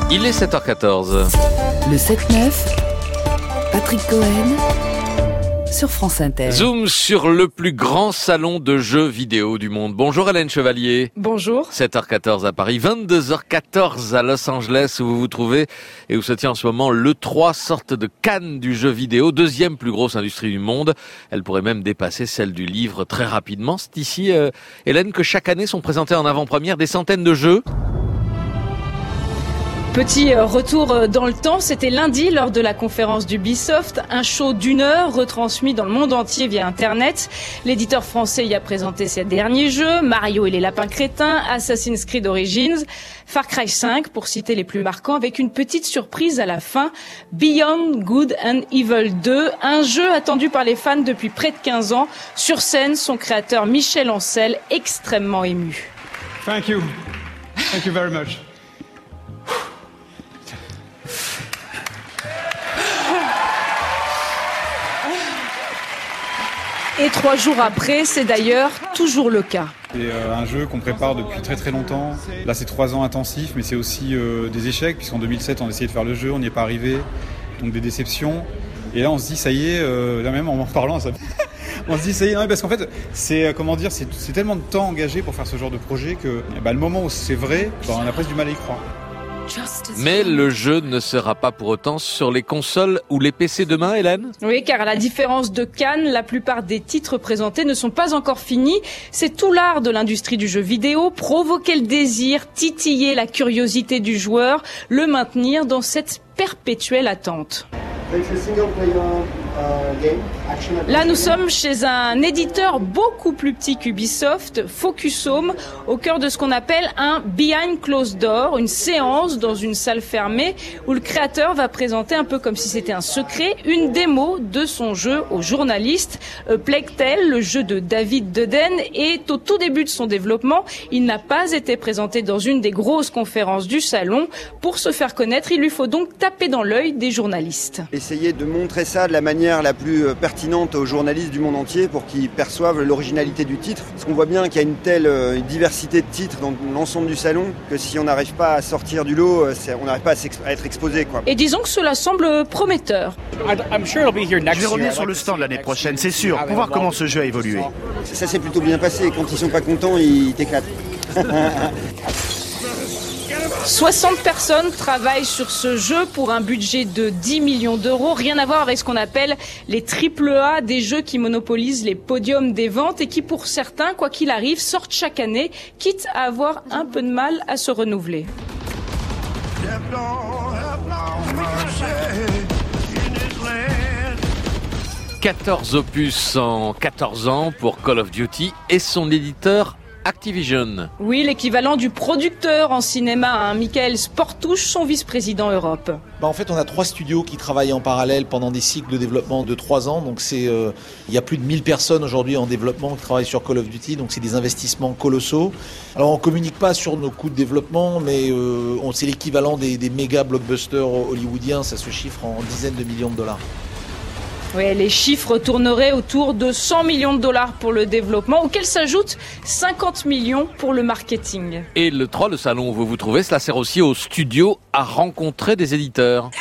Il est 7h14. Le 7-9, Patrick Cohen, sur France Inter. Zoom sur le plus grand salon de jeux vidéo du monde. Bonjour Hélène Chevalier. Bonjour. 7h14 à Paris, 22h14 à Los Angeles où vous vous trouvez et où se tient en ce moment l'E3, sorte de Cannes du jeu vidéo, deuxième plus grosse industrie du monde. Elle pourrait même dépasser celle du livre très rapidement. C'est ici, Hélène, que chaque année sont présentés en avant-première des centaines de jeux. Petit retour dans le temps, c'était lundi lors de la conférence d'Ubisoft, un show d'1 heure retransmis dans le monde entier via Internet. L'éditeur français y a présenté ses derniers jeux, Mario et les lapins crétins, Assassin's Creed Origins, Far Cry 5 pour citer les plus marquants, avec une petite surprise à la fin, Beyond Good and Evil 2, un jeu attendu par les fans depuis près de 15 ans. Sur scène, son créateur Michel Ancel, extrêmement ému. Thank you very much. Et 3 jours après, c'est d'ailleurs toujours le cas. C'est un jeu qu'on prépare depuis très très longtemps. Là, c'est 3 ans intensifs, mais c'est aussi des échecs, puisqu'en 2007, on a essayé de faire le jeu, on n'y est pas arrivé, donc des déceptions. Et là, on se dit, ça y est, là même en parlant, ça... on se dit, ça y est, non, parce qu'en fait, c'est tellement de temps engagé pour faire ce genre de projet que le moment où c'est vrai, on a presque du mal à y croire. Mais le jeu ne sera pas pour autant sur les consoles ou les PC demain, Hélène ? Oui, car à la différence de Cannes, la plupart des titres présentés ne sont pas encore finis. C'est tout l'art de l'industrie du jeu vidéo, provoquer le désir, titiller la curiosité du joueur, le maintenir dans cette perpétuelle attente. Là, nous sommes chez un éditeur beaucoup plus petit qu'Ubisoft, Focus Home, au cœur de ce qu'on appelle un Behind Closed Door, une séance dans une salle fermée où le créateur va présenter un peu comme si c'était un secret, une démo de son jeu aux journalistes. Plague Tale, le jeu de David Deden, est au tout début de son développement. Il n'a pas été présenté dans une des grosses conférences du salon. Pour se faire connaître, il lui faut donc taper dans l'œil des journalistes. Essayer de montrer ça de la manière la plus pertinente aux journalistes du monde entier pour qu'ils perçoivent l'originalité du titre. Parce qu'on voit bien qu'il y a une telle diversité de titres dans l'ensemble du salon que si on n'arrive pas à sortir du lot, on n'arrive pas à être exposé, quoi. Et disons que cela semble prometteur. Je vais revenir sur le stand l'année prochaine, c'est sûr, pour voir comment ce jeu a évolué. Ça s'est plutôt bien passé. Quand ils sont pas contents, ils t'éclatent. 60 personnes travaillent sur ce jeu pour un budget de 10 millions d'euros. Rien à voir avec ce qu'on appelle les AAA, des jeux qui monopolisent les podiums des ventes et qui, pour certains, quoi qu'il arrive, sortent chaque année, quitte à avoir un peu de mal à se renouveler. 14 opus en 14 ans pour Call of Duty et son éditeur Activision. Oui, l'équivalent du producteur en cinéma, Michael Sportouche, son vice-président Europe. En fait, on a 3 studios qui travaillent en parallèle pendant des cycles de développement de 3 ans. Donc il y a plus de 1000 personnes aujourd'hui en développement qui travaillent sur Call of Duty. Donc c'est des investissements colossaux. Alors on communique pas sur nos coûts de développement, mais c'est l'équivalent des méga blockbusters hollywoodiens. Ça se chiffre en dizaines de millions de dollars. Oui, les chiffres tourneraient autour de 100 millions de dollars pour le développement, auquel s'ajoutent 50 millions pour le marketing. Et l'E3, le salon où vous vous trouvez, cela sert aussi aux studios à rencontrer des éditeurs.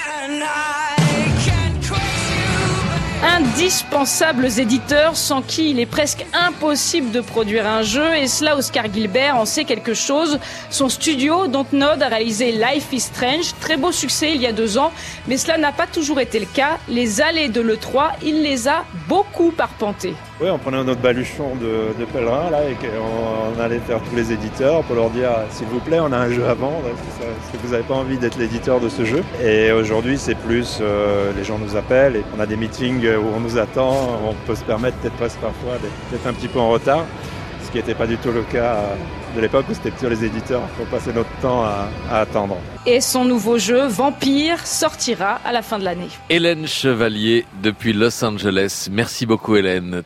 Indispensables éditeurs sans qui il est presque impossible de produire un jeu, et cela Oscar Gilbert en sait quelque chose. Son studio Dontnod a réalisé Life is Strange, très beau succès il y a 2 ans, mais cela n'a pas toujours été le cas. Les allées de l'E3, il les a beaucoup arpentées. Oui, on prenait notre baluchon de pèlerin là, et on allait faire tous les éditeurs pour leur dire s'il vous plaît, on a un jeu à vendre, est-ce que vous n'avez pas envie d'être l'éditeur de ce jeu? Et aujourd'hui, c'est plus les gens nous appellent et on a des meetings où on nous attend, on peut se permettre peut-être presque parfois d'être un petit peu en retard, ce qui n'était pas du tout le cas de l'époque où c'était plutôt les éditeurs qui passaient notre temps à attendre. Et son nouveau jeu, Vampire, sortira à la fin de l'année. Hélène Chevalier depuis Los Angeles. Merci beaucoup Hélène.